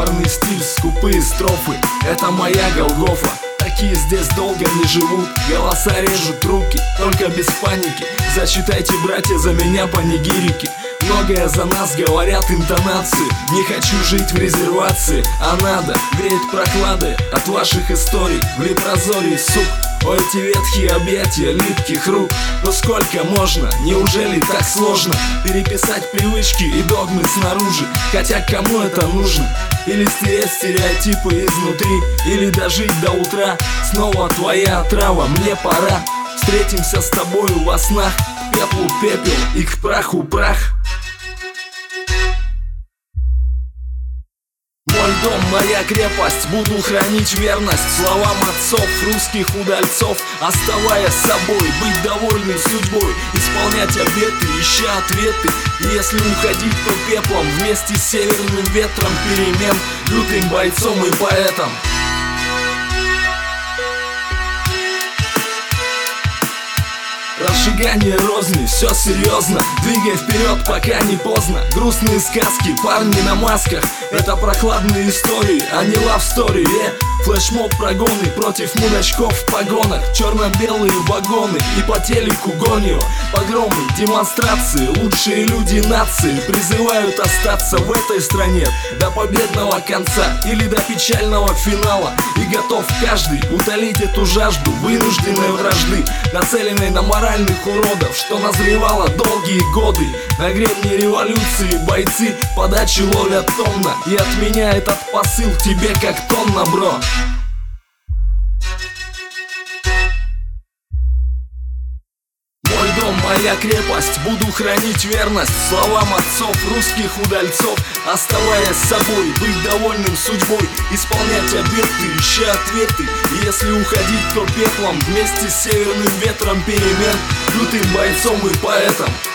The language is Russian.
Юморный стиль, скупые строфы, это моя Голгофа. Такие здесь долго не живут, голоса режут руки, только без паники. Зачитайте, братья, за меня панигирики. Многое за нас говорят интонации. Не хочу жить в резервации, а надо греть прохладой от ваших историй в лепрозории, сук. О, эти ветхие объятия липких рук. Ну сколько можно? Неужели так сложно переписать привычки и догмы снаружи? Хотя кому это нужно? Или стереть стереотипы изнутри, или дожить до утра. Снова твоя отрава, мне пора. Встретимся с тобою во снах. К пеплу пепел и к праху прах. Мой дом, моя крепость, буду хранить верность словам отцов, русских удальцов. Оставаясь собой, быть довольным судьбой, исполнять обеты, ища ответы. И если уходить, то пеплом вместе с северным ветром перемен, лютым бойцом и поэтом. Разжигание розни, все серьезно. Двигай вперед, пока не поздно. Грустные сказки, парни на масках, это прохладные истории, а не лавстори. Флешмоб, прогоны против мудачков в погонах. Черно-белые вагоны и по телеку гонью. Погромы, демонстрации, лучшие люди нации призывают остаться в этой стране до победного конца или до печального финала. И готов каждый утолить эту жажду вынужденной вражды, нацеленной на моральных уродов, что назревало долгие годы. На гребне революции бойцы подачи ловят тонна. И от меня этот посыл тебе как тонна, бро. Мой дом, моя крепость, буду хранить верность словам отцов, русских удальцов. Оставаясь собой, быть довольным судьбой, исполнять обеты, ища ответы. И если уходить, то пеплом вместе с северным ветром перемен, лютым бойцом и поэтом.